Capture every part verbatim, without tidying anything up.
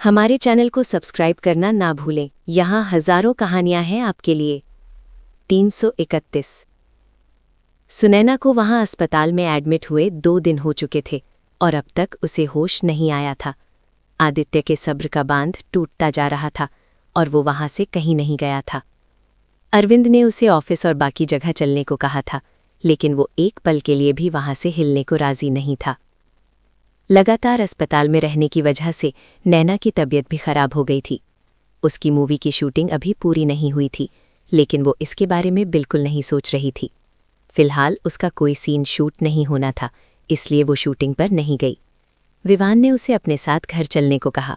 हमारे चैनल को सब्सक्राइब करना ना भूलें। यहाँ हजारों कहानियां हैं आपके लिए। तीन सौ इकतीस। सुनैना को वहाँ अस्पताल में एडमिट हुए दो दिन हो चुके थे और अब तक उसे होश नहीं आया था। आदित्य के सब्र का बांध टूटता जा रहा था और वो वहाँ से कहीं नहीं गया था। अरविंद ने उसे ऑफिस और बाकी जगह चलने को कहा था, लेकिन वो एक पल के लिए भी वहाँ से हिलने को राजी नहीं था। लगातार अस्पताल में रहने की वजह से नैना की तबीयत भी खराब हो गई थी। उसकी मूवी की शूटिंग अभी पूरी नहीं हुई थी, लेकिन वो इसके बारे में बिल्कुल नहीं सोच रही थी। फिलहाल उसका कोई सीन शूट नहीं होना था, इसलिए वो शूटिंग पर नहीं गई। विवान ने उसे अपने साथ घर चलने को कहा।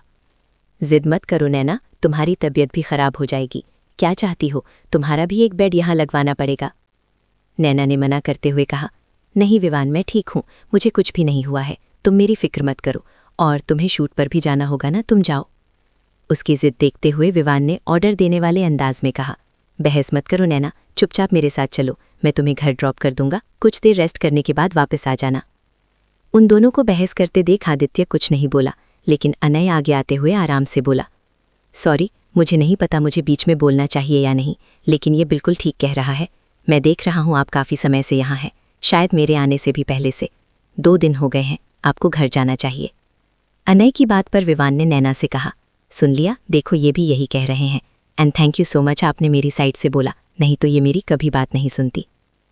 जिद मत करो नैना, तुम्हारी तबीयत भी खराब हो जाएगी। क्या चाहती हो, तुम्हारा भी एक बेड यहाँ लगवाना पड़ेगा। नैना ने मना करते हुए कहा, नहीं विवान, मैं ठीक हूँ, मुझे कुछ भी नहीं हुआ है, तुम मेरी फिक्र मत करो। और तुम्हें शूट पर भी जाना होगा ना, तुम जाओ। उसकी जिद देखते हुए विवान ने ऑर्डर देने वाले अंदाज में कहा, बहस मत करो नैना, चुपचाप मेरे साथ चलो, मैं तुम्हें घर ड्रॉप कर दूंगा, कुछ देर रेस्ट करने के बाद वापस आ जाना। उन दोनों को बहस करते देख आदित्य कुछ नहीं बोला, लेकिन अनय आगे आते हुए आराम से बोला, सॉरी, मुझे नहीं पता मुझे बीच में बोलना चाहिए या नहीं, लेकिन ये बिल्कुल ठीक कह रहा है। मैं देख रहा हूँ आप काफ़ी समय से यहाँ हैं, शायद मेरे आने से भी पहले से। दो दिन हो गए हैं, आपको घर जाना चाहिए। अनय की बात पर विवान ने नैना से कहा, सुन लिया, देखो ये भी यही कह रहे हैं। And thank you so much, आपने मेरी साइड से बोला, नहीं तो ये मेरी कभी बात नहीं सुनती।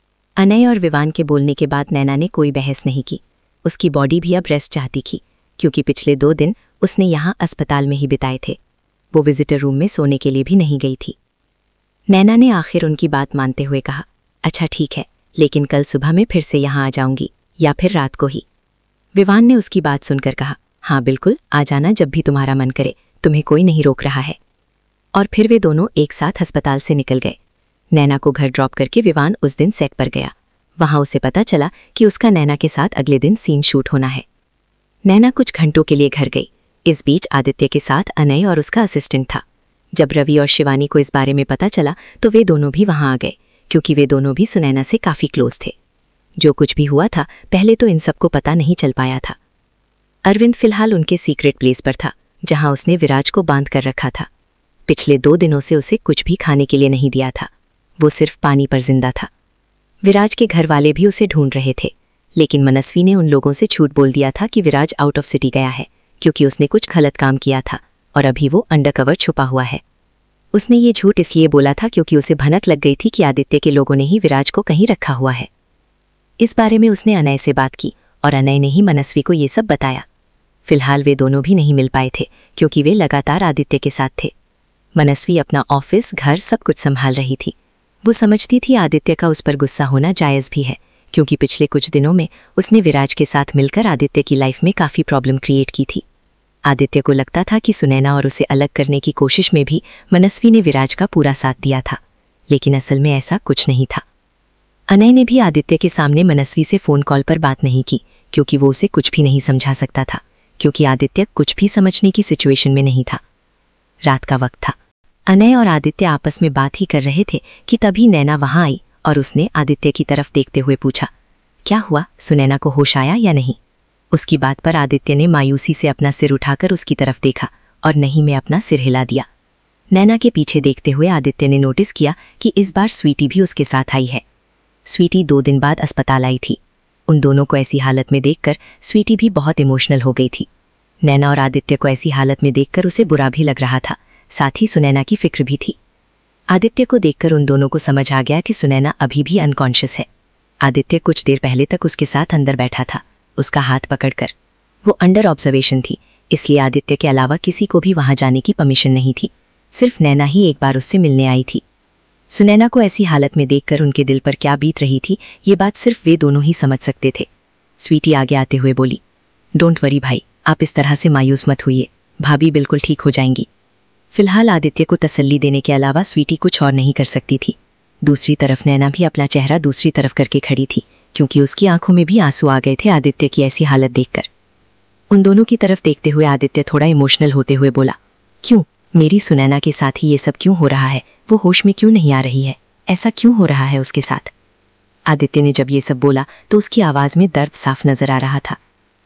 अनय और विवान के बोलने के बाद नैना ने कोई बहस नहीं की। उसकी बॉडी भी अब रेस्ट चाहती थी, क्योंकि पिछले दो दिन उसने यहाँ अस्पताल में ही बिताए थे। वो विजिटर रूम में सोने के लिए भी नहीं गई थी। नैना ने आखिर उनकी बात मानते हुए कहा, अच्छा ठीक है, लेकिन कल सुबह में फिर से यहाँ आ जाऊंगी, या फिर रात को ही। विवान ने उसकी बात सुनकर कहा, हाँ बिल्कुल, आ जाना जब भी तुम्हारा मन करे, तुम्हें कोई नहीं रोक रहा है। और फिर वे दोनों एक साथ अस्पताल से निकल गए। नैना को घर ड्रॉप करके विवान उस दिन सेट पर गया। वहां उसे पता चला कि उसका नैना के साथ अगले दिन सीन शूट होना है। नैना कुछ घंटों के लिए घर गई। इस बीच आदित्य के साथ अनय और उसका असिस्टेंट था। जब रवि और शिवानी को इस बारे में पता चला तो वे दोनों भी वहां आ गए, क्योंकि वे दोनों भी सुनैना से काफ़ी क्लोज थे। जो कुछ भी हुआ था पहले तो इन सबको पता नहीं चल पाया था। अरविंद फिलहाल उनके सीक्रेट प्लेस पर था, जहां उसने विराज को बांध कर रखा था। पिछले दो दिनों से उसे कुछ भी खाने के लिए नहीं दिया था, वो सिर्फ पानी पर जिंदा था। विराज के घर वाले भी उसे ढूंढ रहे थे, लेकिन मनस्वी ने उन लोगों से झूठ बोल दिया था कि विराज आउट ऑफ सिटी गया है, क्योंकि उसने कुछ गलत काम किया था और अभी वो अंडरकवर छुपा हुआ है। उसने ये झूठ इसलिए बोला था क्योंकि उसे भनक लग गई थी कि आदित्य के लोगों ने ही विराज को कहीं रखा हुआ है। इस बारे में उसने अनय से बात की और अनय ने ही मनस्वी को ये सब बताया। फिलहाल वे दोनों भी नहीं मिल पाए थे, क्योंकि वे लगातार आदित्य के साथ थे। मनस्वी अपना ऑफिस, घर सब कुछ संभाल रही थी। वो समझती थी आदित्य का उस पर गुस्सा होना जायज़ भी है, क्योंकि पिछले कुछ दिनों में उसने विराज के साथ मिलकर आदित्य की लाइफ में काफ़ी प्रॉब्लम क्रिएट की थी। आदित्य को लगता था कि सुनैना और उसे अलग करने की कोशिश में भी मनस्वी ने विराज का पूरा साथ दिया था, लेकिन असल में ऐसा कुछ नहीं था। अनय ने भी आदित्य के सामने मनस्वी से फ़ोन कॉल पर बात नहीं की, क्योंकि वो उसे कुछ भी नहीं समझा सकता था, क्योंकि आदित्य कुछ भी समझने की सिचुएशन में नहीं था। रात का वक्त था। अनय और आदित्य आपस में बात ही कर रहे थे कि तभी नैना वहां आई और उसने आदित्य की तरफ देखते हुए पूछा, क्या हुआ, सुनैना को होश आया या नहीं? उसकी बात पर आदित्य ने मायूसी से अपना सिर उठाकर उसकी तरफ देखा और नहीं में अपना सिर हिला दिया। नैना के पीछे देखते हुए आदित्य ने नोटिस किया कि इस बार स्वीटी भी उसके साथ आई है। स्वीटी दो दिन बाद अस्पताल आई थी। उन दोनों को ऐसी हालत में देखकर स्वीटी भी बहुत इमोशनल हो गई थी। नैना और आदित्य को ऐसी हालत में देखकर उसे बुरा भी लग रहा था, साथ ही सुनैना की फिक्र भी थी। आदित्य को देखकर उन दोनों को समझ आ गया कि सुनैना अभी भी अनकॉन्शियस है। आदित्य कुछ देर पहले तक उसके साथ अंदर बैठा था, उसका हाथ पकड़कर। वो अंडर ऑब्जर्वेशन थी, इसलिए आदित्य के अलावा किसी को भी वहां जाने की परमिशन नहीं थी। सिर्फ नैना ही एक बार उससे मिलने आई थी। सुनैना को ऐसी हालत में देखकर उनके दिल पर क्या बीत रही थी, ये बात सिर्फ वे दोनों ही समझ सकते थे। स्वीटी आगे आते हुए बोली, डोंट वरी भाई, आप इस तरह से मायूस मत होइए, भाभी बिल्कुल ठीक हो जाएंगी। फिलहाल आदित्य को तसल्ली देने के अलावा स्वीटी कुछ और नहीं कर सकती थी। दूसरी तरफ नैना भी अपना चेहरा दूसरी तरफ करके खड़ी थी, क्योंकि उसकी आंखों में भी आंसू आ गए थे आदित्य की ऐसी हालत देखकर। उन दोनों की तरफ देखते हुए आदित्य थोड़ा इमोशनल होते हुए बोला, क्यों, मेरी सुनैना के साथ ही ये सब क्यों हो रहा है? वो होश में क्यों नहीं आ रही है? ऐसा क्यों हो रहा है उसके साथ? आदित्य ने जब ये सब बोला तो उसकी आवाज़ में दर्द साफ नजर आ रहा था।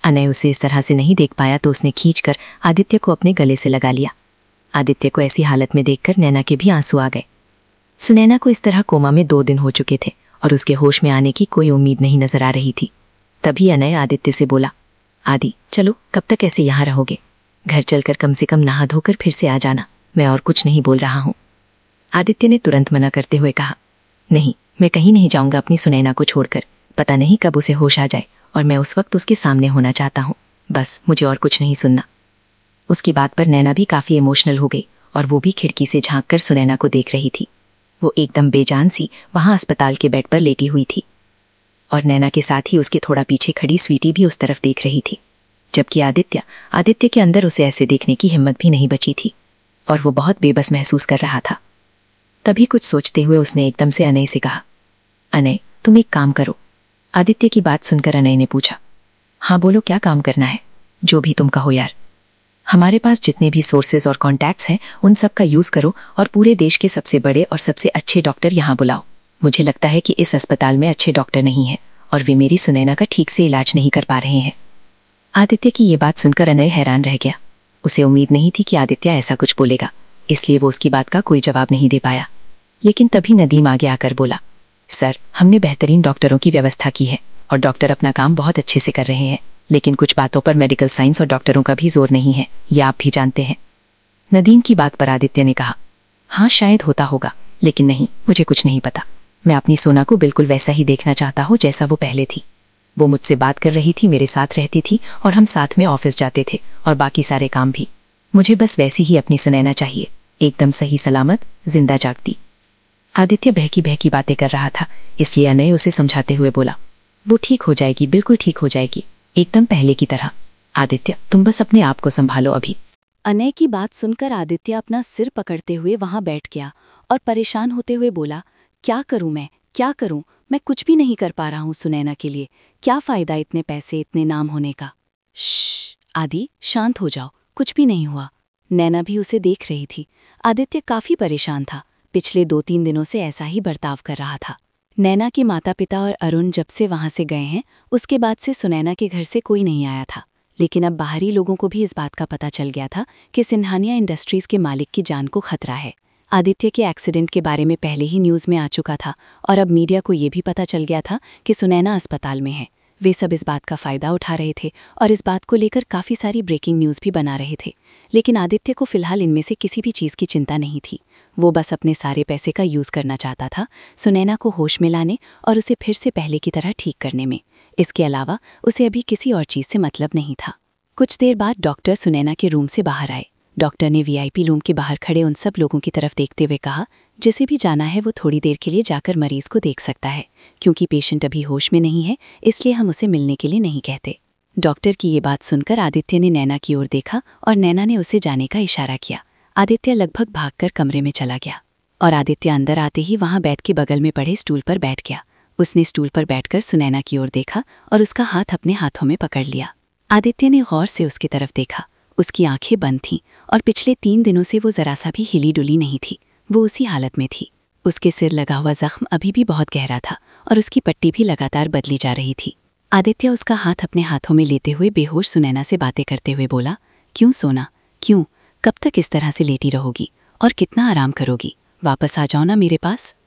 अनय उसे इस तरह से नहीं देख पाया तो उसने खींचकर आदित्य को अपने गले से लगा लिया। आदित्य को ऐसी हालत में देखकर नैना के भी आंसू आ गए। सुनैना को इस तरह कोमा में दो दिन हो चुके थे और उसके होश में आने की कोई उम्मीद नहीं नजर आ रही थी। तभी अनय आदित्य से बोला, आदि चलो, कब तक ऐसे यहाँ रहोगे? घर चलकर कम से कम नहा धोकर फिर से आ जाना, मैं और कुछ नहीं बोल रहा हूँ। आदित्य ने तुरंत मना करते हुए कहा, नहीं, मैं कहीं नहीं जाऊंगा अपनी सुनैना को छोड़कर। पता नहीं कब उसे होश आ जाए और मैं उस वक्त उसके सामने होना चाहता हूँ। बस मुझे और कुछ नहीं सुनना। उसकी बात पर नैना भी काफी इमोशनल हो गई और वो भी खिड़की से झांक कर सुनैना को देख रही थी। वो एकदम बेजान सी वहां अस्पताल के बेड पर लेटी हुई थी और नैना के साथ ही उसके थोड़ा पीछे खड़ी स्वीटी भी उस तरफ देख रही थी, जबकि आदित्य आदित्य के अंदर उसे ऐसे देखने की हिम्मत भी नहीं बची थी और वो बहुत बेबस महसूस कर रहा था। तभी कुछ सोचते हुए उसने एकदम से अनय से कहा, अनय तुम एक काम करो। आदित्य की बात सुनकर अनय ने पूछा, हाँ बोलो, क्या काम करना है? जो भी तुम कहो यार। हमारे पास जितने भी सोर्सेज और कॉन्टैक्ट्स हैं उन सब का यूज करो और पूरे देश के सबसे बड़े और सबसे अच्छे डॉक्टर यहाँ बुलाओ। मुझे लगता है कि इस अस्पताल में अच्छे डॉक्टर नहीं है और वे मेरी सुनैना का ठीक से इलाज नहीं कर पा रहे हैं। आदित्य की ये बात सुनकर अनय हैरान रह गया। उसे उम्मीद नहीं थी कि आदित्य ऐसा कुछ बोलेगा, इसलिए वो उसकी बात का कोई जवाब नहीं दे पाया। लेकिन तभी नदीम आगे आकर बोला, सर, हमने बेहतरीन डॉक्टरों की व्यवस्था की है और डॉक्टर अपना काम बहुत अच्छे से कर रहे हैं, लेकिन कुछ बातों पर मेडिकल साइंस और डॉक्टरों का भी जोर नहीं है, ये आप भी जानते हैं। नदीम की बात पर आदित्य ने कहा, हाँ शायद होता होगा, लेकिन नहीं, मुझे कुछ नहीं पता। मैं अपनी सोना को बिल्कुल वैसा ही देखना चाहता हूँ जैसा वो पहले थी। वो मुझसे बात कर रही थी, मेरे साथ रहती थी और हम साथ में ऑफिस जाते थे और बाकी सारे काम भी। मुझे बस वैसी ही अपनी सुनैना चाहिए, एकदम सही सलामत, जिंदा जागती। आदित्य बहकी बहकी बातें कर रहा था, इसलिए अनय उसे समझाते हुए बोला, वो ठीक हो जाएगी, बिल्कुल ठीक हो जाएगी, एकदम पहले की तरह। आदित्य तुम बस अपने आप को संभालो अभी। अनय की बात सुनकर आदित्य अपना सिर पकड़ते हुए वहां बैठ गया और परेशान होते हुए बोला, क्या करूं मैं, क्या करूं? मैं कुछ भी नहीं कर पा रहा हूं सुनैना के लिए। क्या फायदा इतने पैसे, इतने नाम होने का? श्श, आदि शांत हो जाओ, कुछ भी नहीं हुआ। नैना भी उसे देख रही थी। आदित्य काफी परेशान था, पिछले दो तीन दिनों से ऐसा ही बर्ताव कर रहा था। नैना के माता पिता और अरुण जब से वहां से गए हैं, उसके बाद से सुनैना के घर से कोई नहीं आया था। लेकिन अब बाहरी लोगों को भी इस बात का पता चल गया था कि सिन्हानिया इंडस्ट्रीज के मालिक की जान को खतरा है। आदित्य के एक्सीडेंट के बारे में पहले ही न्यूज़ में आ चुका था और अब मीडिया को ये भी पता चल गया था कि सुनैना अस्पताल में है। वे सब इस बात का फ़ायदा उठा रहे थे और इस बात को लेकर काफ़ी सारी ब्रेकिंग न्यूज़ भी बना रहे थे। लेकिन आदित्य को फिलहाल इनमें से किसी भी चीज़ की चिंता नहीं थी। वो बस अपने सारे पैसे का यूज़ करना चाहता था सुनैना को होश में लाने और उसे फिर से पहले की तरह ठीक करने में। इसके अलावा उसे अभी किसी और चीज़ से मतलब नहीं था। कुछ देर बाद डॉक्टर सुनैना के रूम से बाहर आए। डॉक्टर ने वीआईपी रूम के बाहर खड़े उन सब लोगों की तरफ देखते हुए कहा, जिसे भी जाना है वो थोड़ी देर के लिए जाकर मरीज को देख सकता है, क्योंकि पेशेंट अभी होश में नहीं है, इसलिए हम उसे मिलने के लिए नहीं कहते। डॉक्टर की ये बात सुनकर आदित्य ने नैना की ओर देखा और नैना ने उसे जाने का इशारा किया। आदित्य लगभग भागकर कमरे में चला गया और आदित्य अंदर आते ही वहां बेड के बगल में पड़े स्टूल पर बैठ गया। उसने स्टूल पर बैठकर सुनैना की ओर देखा और उसका हाथ अपने हाथों में पकड़ लिया। आदित्य ने गौर से उसकी तरफ देखा। उसकी आंखें बंद थीं और पिछले तीन दिनों से वो जरा सा भी हिली डुली नहीं थी। वो उसी हालत में थी। उसके सिर लगा हुआ जख्म अभी भी बहुत गहरा था और उसकी पट्टी भी लगातार बदली जा रही थी। आदित्य उसका हाथ अपने हाथों में लेते हुए बेहोश सुनैना से बातें करते हुए बोला, क्यों सोना, क्यों? कब तक इस तरह से लेटी रहोगी और कितना आराम करोगी? वापस आ जाओ ना मेरे पास।